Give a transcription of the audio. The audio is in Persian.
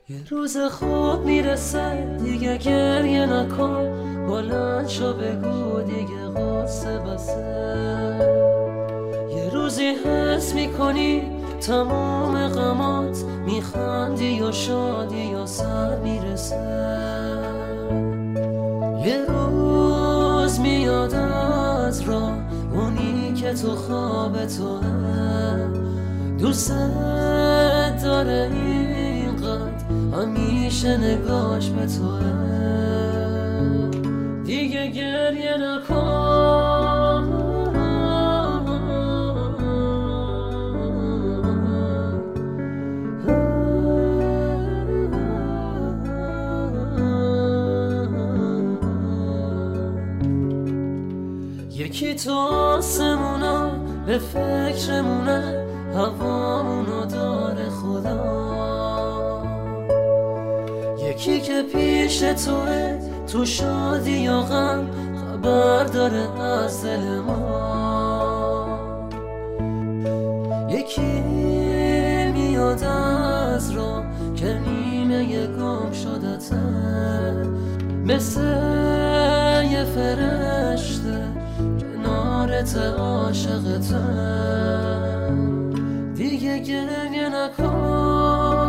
یه روز خوب میرسه دیگه گریه نکن، بلند شو بگو دیگه قصه بسه. یه روزی حس میکنی تمام غمات میخندی و شادی و سر میرسه. یه روز میاد از راه اونی که تو خواب توه، دوست داره اینقدر همیشه نگاش به توه. دیگه گریه نکن، یکی تو آسمونا به فکرمونه، هوامونو داره خدا. یکی که پیش توه تو شادی و غم، خبر داره از دل ما. یکی میاد از راه که نیمه گم شدته، مثل یه فرشته کنارت عاشقته. دیگه گریه نکن،